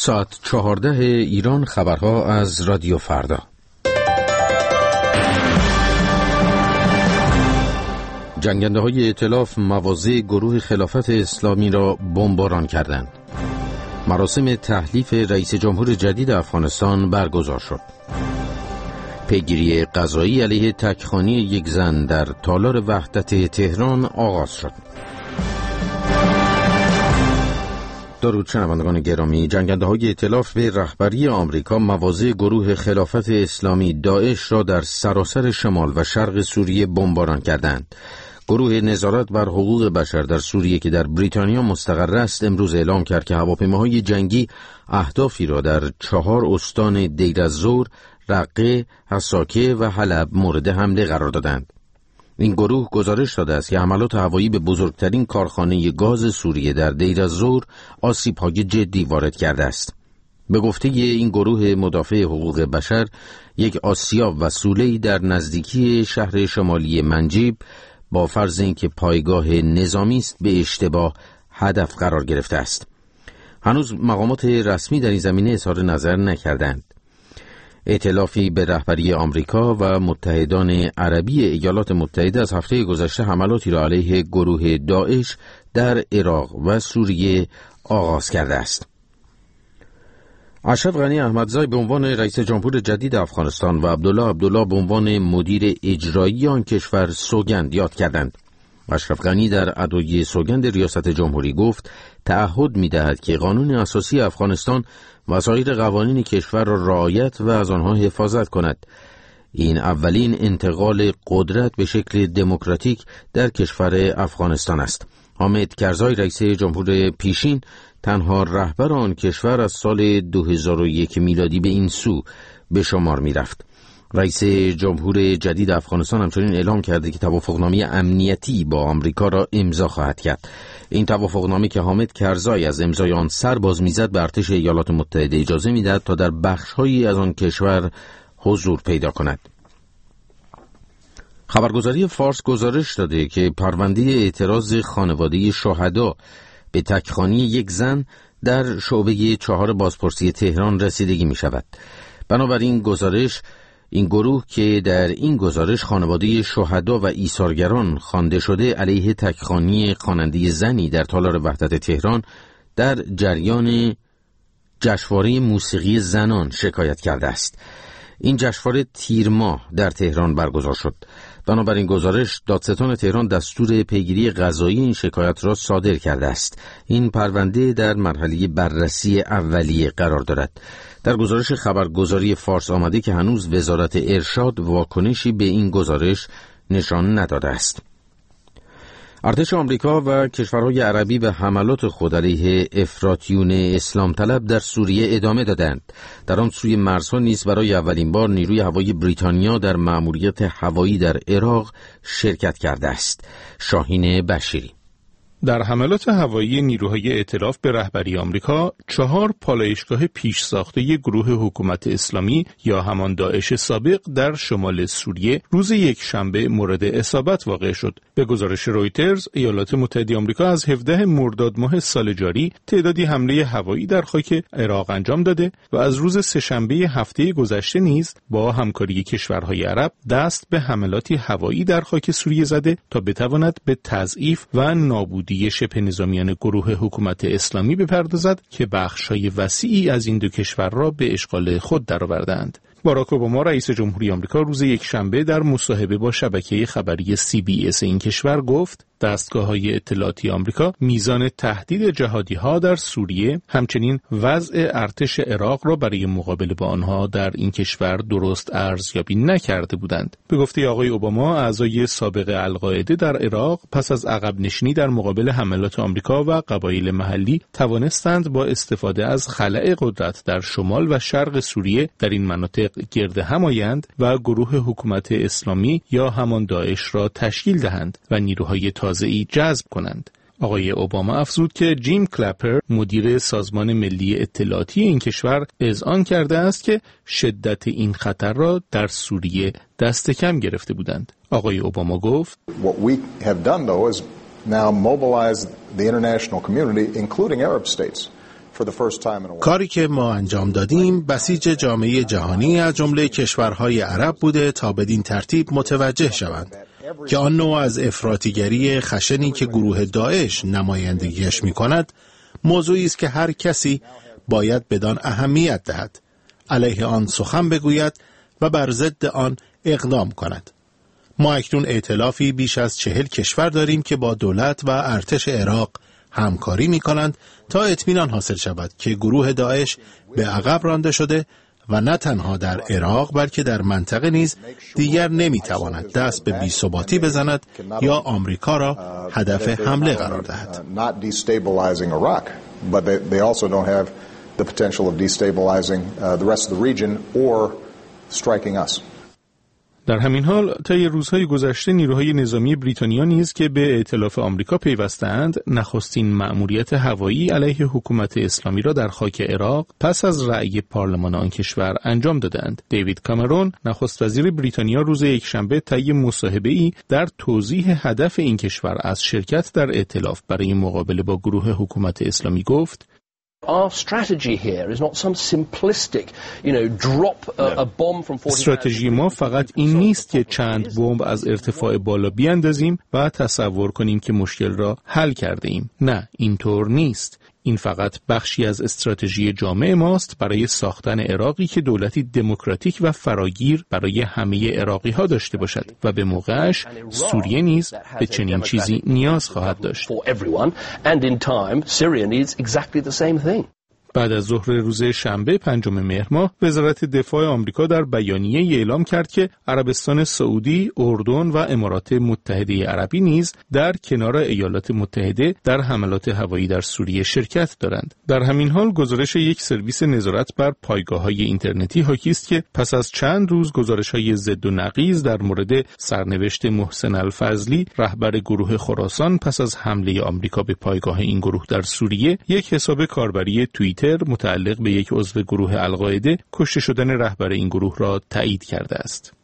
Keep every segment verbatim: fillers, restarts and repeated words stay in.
ساعت چهارده ایران، خبرها از رادیو فردا. جنگنده های ائتلاف مواضع گروه خلافت اسلامی را بمباران کردند. مراسم تحلیف رئیس جمهور جدید افغانستان برگزار شد. پیگیری قضایی علیه تکخانی یک زن در تالار وحدت تهران آغاز شد. درود شنوندگان گرامی، جنگنده های ائتلاف به رهبری آمریکا مواضع گروه خلافت اسلامی داعش را در سراسر شمال و شرق سوریه بمباران کردند. گروه نظارت بر حقوق بشر در سوریه که در بریتانیا مستقر است امروز اعلام کرد که هواپیماهای جنگی اهدافی را در چهار استان دیر الزور، رقه، حساکه و حلب مورد حمله قرار دادند. این گروه گزارش داده است که حملات هوایی به بزرگترین کارخانه گاز سوریه در دیر الزور آسیب‌های جدی وارد کرده است. به گفته این گروه مدافع حقوق بشر، یک آسیاب و سوله‌ای در نزدیکی شهر شمالی منجیب با فرض اینکه پایگاه نظامی است به اشتباه هدف قرار گرفته است. هنوز مقامات رسمی در این زمینه اظهار نظر نکردند. ائتلافی به رهبری آمریکا و متحدان عربی ایالات متحده از هفته گذشته حملاتی را علیه گروه داعش در عراق و سوریه آغاز کرده است. اشرف غنی احمدزی به عنوان رئیس جمهور جدید افغانستان و عبدالله عبدالله به عنوان مدیر اجرایی آن کشور سوگند یاد کردند. اشرف غنی در ادای سوگند ریاست جمهوری گفت تعهد می‌دهد که قانون اساسی افغانستان و سایر قوانین کشور را رعایت و از آنها حفاظت کند. این اولین انتقال قدرت به شکل دموکراتیک در کشور افغانستان است. حامد کرزای رئیس جمهور پیشین تنها رهبر آن کشور از سال دو هزار و یک میلادی به این سو به شمار می رفت. رئیس جمهور جدید افغانستان همچنین اعلام کرده که توافقنامه امنیتی با آمریکا را امضا خواهد کرد. این توافقنامه که حامد کرزای از امضای آن سر باز میزد به ارتش ایالات متحده اجازه میدهد تا در بخش‌هایی از آن کشور حضور پیدا کند. خبرگزاری فارس گزارش داده که پرونده اعتراض خانواده شهدا به تکخانی یک زن در شعبه چهار بازپرسی تهران رسیدگی می شود. بنابراین گزارش این گروه که در این گزارش خانواده شهدا و ایثارگران خوانده شده علیه تکخانی خواننده زنی در تالار وحدت تهران در جریان جشنواره موسیقی زنان شکایت کرده است. این جشنواره تیر ماه در تهران برگزار شد. بنابراین گزارش دادستان تهران دستور پیگیری قضایی این شکایت را صادر کرده است. این پرونده در مرحله بررسی اولیه قرار دارد. در گزارش خبرگزاری فارس آمده که هنوز وزارت ارشاد واکنشی به این گزارش نشان نداده است. ارتش آمریکا و کشورهای عربی به حملات خود علیه افراطیون اسلام طلب در سوریه ادامه دادند. در آن سوی مرزها نیز برای اولین بار نیروی هوایی بریتانیا در مأموریت هوایی در عراق شرکت کرده است. شاهین بشیری. در حملات هوایی نیروهای ائتلاف به رهبری آمریکا، چهار پالایشگاه پیش ساخته گروه حکومت اسلامی یا همان داعش سابق در شمال سوریه روز یک شنبه مورد اصابت واقع شد. به گزارش رویترز، ایالات متحده آمریکا از هفدهم مرداد ماه سال جاری تعدادی حمله هوایی در خاک عراق انجام داده و از روز سه‌شنبه هفته گذشته نیز با همکاری کشورهای عرب دست به حملاتی هوایی در خاک سوریه زده تا بتواند به تضعیف و نابودی شبه نظامیان گروه حکومت اسلامی بپردازد که بخش‌های وسیعی از این دو کشور را به اشغال خود درآوردند. باراک اوباما رئیس جمهوری آمریکا روز یک شنبه در مصاحبه با شبکه خبری سی بی اس این کشور گفت دستگاه‌های اطلاعاتی آمریکا میزان تهدید جهادی‌ها در سوریه همچنین وضع ارتش عراق را برای مقابله با آنها در این کشور درست ارزیابی نکرده بودند. به گفته آقای اوباما، اعضای سابق القاعده در عراق پس از عقب نشینی در مقابل حملات آمریکا و قبایل محلی توانستند با استفاده از خلأ قدرت در شمال و شرق سوریه در این مناطق گرد هم آیند و گروه حکومت اسلامی یا همان داعش را تشکیل دهند و نیروهای تازه‌ای جذب کنند. آقای اوباما افزود که جیم کلپر مدیر سازمان ملی اطلاعاتی این کشور اذعان کرده است که شدت این خطر را در سوریه دست کم گرفته بودند. آقای اوباما گفت What we have done though is now mobilize the international community including Arab states کاری که ما انجام دادیم بسیج جامعه جهانی از جمله کشورهای عرب بوده تا بدین ترتیب متوجه شوند که آن نوع از افراطیگری خشنی که گروه داعش نمایندگیش می کند موضوعی است که هر کسی باید بدان اهمیت دهد، علیه آن سخن بگوید و بر ضد آن اقدام کند. ما اکنون ائتلافی بیش از چهل کشور داریم که با دولت و ارتش عراق همکاری می کنند تا اطمینان حاصل شود که گروه داعش به عقب رانده شده و نه تنها در عراق بلکه در منطقه نیز دیگر نمی تواند دست به بی‌ثباتی بزند یا آمریکا را هدف حمله قرار دهد. در همین حال طی روزهای گذشته نیروهای نظامی بریتانیا نیز که به ائتلاف آمریکا پیوسته‌اند نخستین مأموریت هوایی علیه حکومت اسلامی را در خاک عراق پس از رأی پارلمان آن کشور انجام دادند. دیوید کامرون نخست وزیر بریتانیا روز یکشنبه طی مصاحبه‌ای در توضیح هدف این کشور از شرکت در ائتلاف برای مقابله با گروه حکومت اسلامی گفت: Our strategy here is not some simplistic, you know, drop a, a bomb from forty استراتژی ما فقط این نیست که چند بمب از ارتفاع بالا بیاندازیم و تصور کنیم که مشکل را حل کرده ایم. نه، اینطور نیست. این فقط بخشی از استراتژی جامع ماست برای ساختن عراقی که دولتی دموکراتیک و فراگیر برای همه عراقی ها داشته باشد و به موقعش سوریه نیز به چنین چیزی نیاز خواهد داشت. بعد از ظهر روز شنبه پنجم مهر ماه وزارت دفاع آمریکا در بیانیه اعلام کرد که عربستان سعودی، اردن و امارات متحده عربی نیز در کنار ایالات متحده در حملات هوایی در سوریه شرکت دارند. در همین حال گزارش یک سرویس نظارت بر پایگاه‌های اینترنتی حاکی است که پس از چند روز گزارش‌های ضد و نقیض در مورد سرنوشت محسن الفضلی رهبر گروه خراسان پس از حمله آمریکا به پایگاه این گروه در سوریه یک حساب کاربری توییتر متعلق به یک عضو گروه القاعده کشته شدن رهبر این گروه را تایید کرده است.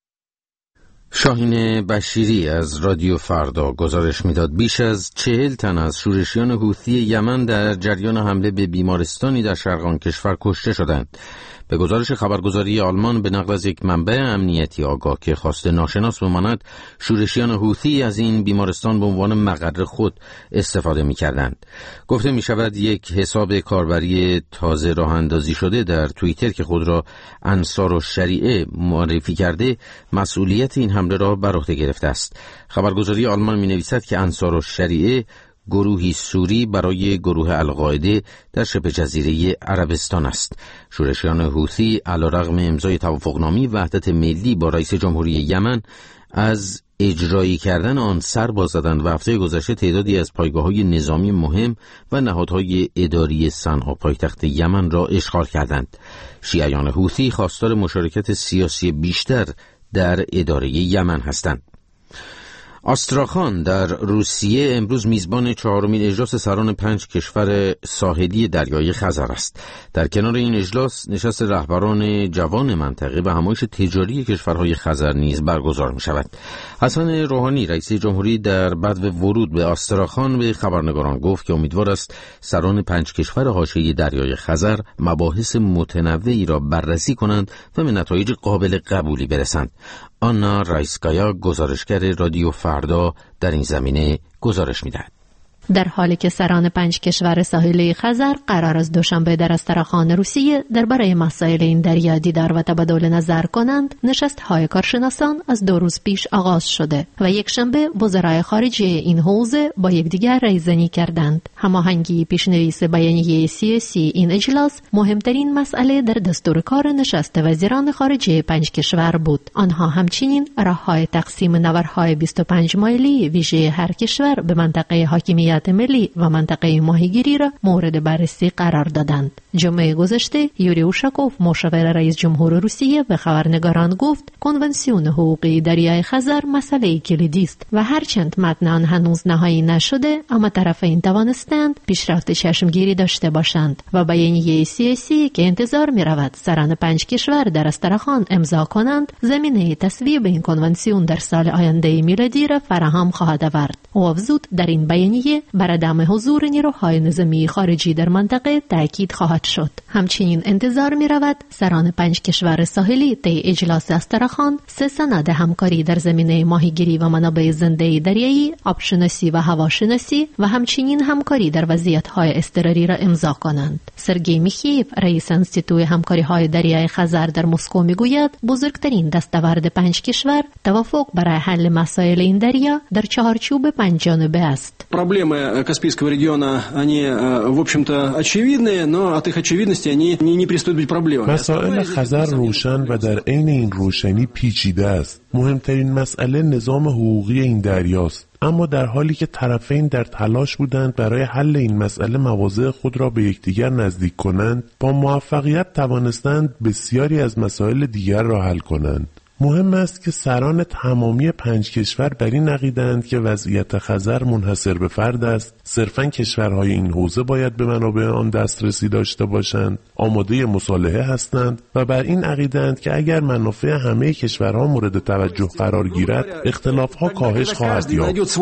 شاهین بشیری از رادیو فردا گزارش میداد بیش از چهل تن از شورشیان حوثی یمن در جریان حمله به بیمارستانی در شرق آن کشور کشته شدند. به گزارش خبرگزاری آلمان به نقل از یک منبع امنیتی آگاه که خواسته ناشناس بماند، شورشیان حوثی از این بیمارستان به عنوان مقر خود استفاده می‌کردند. گفته می‌شود یک حساب کاربری تازه راه اندازی شده در توییتر که خود را انصار الشریعه معرفی کرده، مسئولیت این حمله را بر عهده گرفته است. خبرگزاری آلمان می‌نویسد که انصار الشریعه گروهی سوری برای گروه القاعده در شبه جزیره عربستان است. شورشیان حوثی علیرغم امضای توافقنامه وحدت ملی با رئیس جمهوری یمن از اجرایی کردن آن سر باز زدند و هفته گذشته تعدادی از پایگاه‌های نظامی مهم و نهادهای اداری صنعا پایتخت یمن را اشغال کردند. شیعیان حوثی خواستار مشارکت سیاسی بیشتر در اداره یمن هستند. آستراخان در روسیه امروز میزبان چهارمین اجلاس سران پنج کشور ساحلی دریای خزر است. در کنار این اجلاس نشست رهبران جوان منطقه و همایش تجاری کشورهای خزر نیز برگزار می شود. حسن روحانی رئیس جمهوری در بدو ورود به آستراخان به خبرنگاران گفت که امیدوار است سران پنج کشور حاشیه دریای خزر مباحث متنوعی را بررسی کنند و به نتایج قابل قبولی برسند. آنا رایسکایا گزارشگر رادیو فردا در این زمینه گزارش می‌دهد. در حالی که سران پنج کشور ساحلی خزر قرار است دوشنبه در استراخان روسیه درباره مسائل این دریا دیدار و تبادل نظر کنند، نشست‌های کارشناسان از دو روز پیش آغاز شده و یک شنبه وزرای خارجه این حوزه با یکدیگر ریزنی کردند. هماهنگی پیشنویس بیانیه سیاسی این اجلاس مهمترین مسئله در دستور کار نشست وزیران خارجه پنج کشور بود. آنها همچنین راه‌های تقسیم نورهای بیست و پنج مایلی ویژه هر کشور به منطقه حاکمیت ملی و منطقه ماهیگیری را مورد بررسی قرار دادند. جمعه گذشته یوری اوشاکوف مشاور رئیس جمهور روسیه به خبرنگاران گفت کنونسیون حقوقی دریای خزر مسئله کلیدی است و هرچند متن آن هنوز نهایی نشده اما طرفین توانستند پیشرفت چشمگیری داشته باشند و بیانیه سیاسی که انتظار می رود سران پنج کشور در استراخان امضا کنند زمینه تصویب این کنونسیون در سال آینده میلادی را فراهم خواهد آورد. او افزود در این بیانیه بر عدم حضور نیروهای نظامی خارجی در منطقه تأکید خواهد شد. همچنین انتظار می رود سران پنج کشور ساحلی طی اجلاس استرخان سه سند همکاری در زمینه ماهیگیری و منابع زنده دریایی، آبشناسی و هواشناسی و همچنین همکاری در وضعیت‌های اضطراری را امضا کنند. سرگئی میخیف، رئیس انستیتوی همکاری‌های دریای خزر در مسکو میگوید بزرگترین دستاورد پنج کشور توافق برای حل مسائل این دریا در چهارچوب پنج جانبه است. Проблемы Каспийского региона, они, в общем-то, очевидные, но от их очевидности они не перестают быть проблемами. مسائل خزر روشن و در عین این روشنی پیچیده است. مهمترین مسئله نظام حقوقی این دریاست. اما در حالی که طرفین در تلاش بودند برای حل این مسئله مواضع خود را به یکدیگر نزدیک کنند، با موفقیت توانستند بسیاری از مسائل دیگر را حل کنند. مهم است که سران تمامی پنج کشور بر این عقیده‌اند که وضعیت خزر منحصر به فرد است، صرفاً کشورهای این حوزه باید به منابع آن دسترسی داشته باشند، آماده مصالحه هستند و بر این عقیده‌اند که اگر منافع همه کشورها مورد توجه قرار گیرد، اختلاف‌ها کاهش خواهد یافت.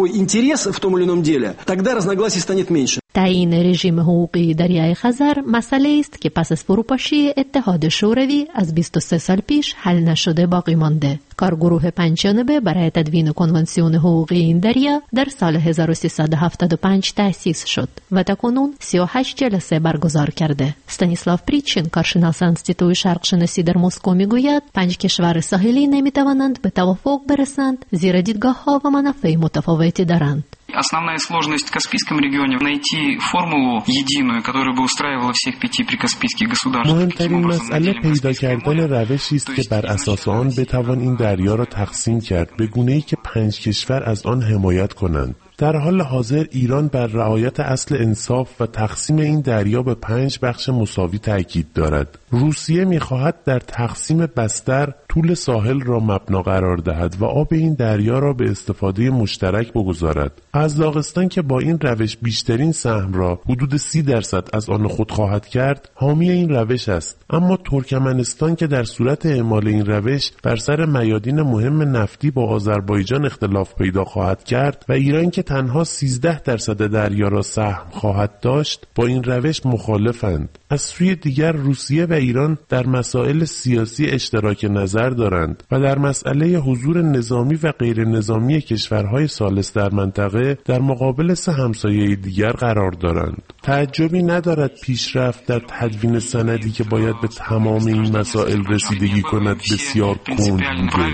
تعیین رژیم حقوقی دریای خزر مسئله است که پس از فروپاشی اتحاد شوروی از بیست و سه سال پیش حل نشده باقی مانده. کارگروه پنج جانبه برای تدوین کنوانسیون حقوقی این دریا در سال هزار و سیصد و هفتاد و پنج تأسیس شد و تاکنون سی و هشت جلسه برگزار کرده. استانیسلاو پریچین، کارشناس انستیتوی شرق شناسی در مسکو میگوید پنج کشور ساحلی نمیتوانند به توافق برسند زیرا دیدگاه‌ها و منافع متفاوتی دارند. Основная сложность в Каспийском регионе найти формулу единую, которая бы устраивала всех пяти прикаспийских государств. مهمترین مسئله پیدا کردن روشی است که بر اساس آن بتوان این دریا را تقسیم کرد به گونه‌ای که پنج کشور از آن حمایت کنند. در حال حاضر ایران بر رعایت اصل انصاف و تقسیم این دریا به پنج بخش مساوی تاکید دارد. روسیه می‌خواهد در تقسیم بستر طول ساحل را مبنا قرار دهد و آب این دریا را به استفاده مشترک بگذارد. قزاقستان که با این روش بیشترین سهم را حدود سی درصد از آن خود خواهد کرد، حامی این روش است. اما ترکمنستان که در صورت اعمال این روش بر سر میادین مهم نفتی با آذربایجان اختلاف پیدا خواهد کرد و ایران که تنها سیزده درصد دریا را سهم خواهد داشت، با این روش مخالفند. از سوی دیگر روسیه و ایران در مسائل سیاسی اشتراک نظر دارند و در مسئله حضور نظامی و غیر نظامی کشورهای ثالث در منطقه در مقابل سه همسایه دیگر قرار دارند. تعجبی ندارد پیشرفت در تدوین سندی که باید به تمام این مسائل رسیدگی کند بسیار کند بوده.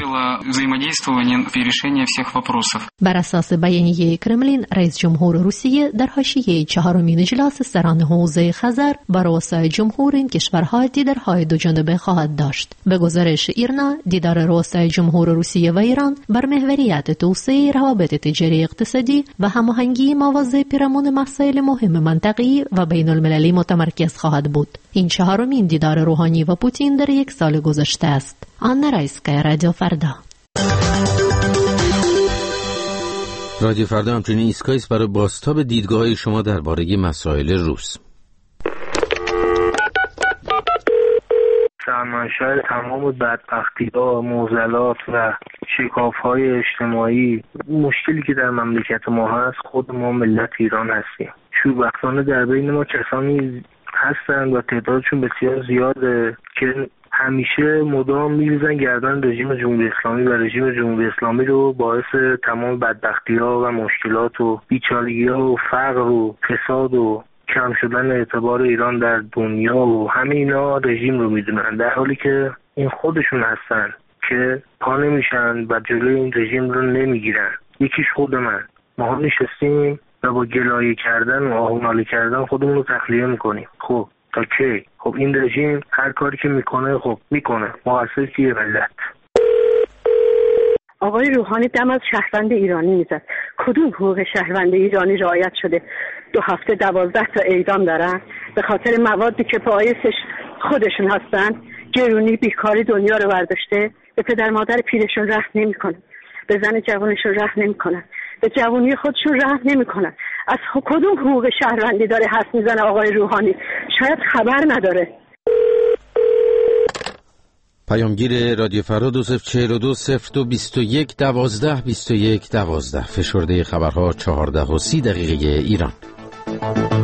بر اساس بیانیه کرملین، رئیس جمهور روسیه در حاشیه چهارمین اجلاس سران حوزه خزر با رؤسای جمهور این کشورها دیدارهای دو جانبه خواهد داشت. به گزارش ایرنا، دیدار رؤسای جمهور روسیه و ایران بر محوریت توسعه روابط تجاری اقتصادی و هماهنگی مواضع پیرامون مسائل مهم منطقه‌ای و بین المللی متمرکز خواهد بود. این چهارمین دیدار روحانی و پوتین در یک سال گذشته است. آنا رایسکایا، رادیو فردا. رادیو فردا همچنین ایستگاهی است برای بازتاب دیدگاه شما درباره مسائل روس. سرمنشأ تمام بدبختی‌ها، معضلات و شکاف‌های اجتماعی، مشکلی که در مملکت ما هست، خود ما ملت ایران هستیم. شوربختانه در بین ما کسانی هستند و تعدادشون بسیار زیاده که همیشه مدام می‌ریزن گردن رژیم جمهوری اسلامی و رژیم جمهوری اسلامی رو باعث تمام بدبختی‌ها و مشکلات و بیچارگی‌ها و فقر و فساد و کم شدن اعتبار ایران در دنیا و همه اینا رژیم رو میدونن، در حالی که این خودشون هستن که پا نمیشن و جلوی این رژیم رو نمیگیرن. یکیش خود من، ما نشستیم و با گلایه کردن و آهنالی کردن خودمون رو تخلیه میکنیم. خب تا کی؟ خب این رژیم هر کاری که میکنه خب میکنه، مقصر کیه؟ ملت. آقای روحانی دم از شهروند ایرانی میزد. کدوم حقوق شهروند ایرانی رعایت شده؟ دو هفته دوازده تا اعدام دارن به خاطر موادی که پایه‌اش خودشون هستن. گرونی بیکاری دنیا رو برداشته. به پدر مادر پیرشون رحم نمیکنن، به زن جوانشون رحم نمیکنن، به جوانی خودشون رحم نمیکنن. از کدوم حقوق شهروندی داره حرف میزنه آقای روحانی؟ شاید خبر نداره. پیامگیر رادیو فردا دو صفر چهل و دو صفر دو بیست و یک دوازده بیست و یک دوازده. فشرده خبرها چهارده و سی دقیقه ایران.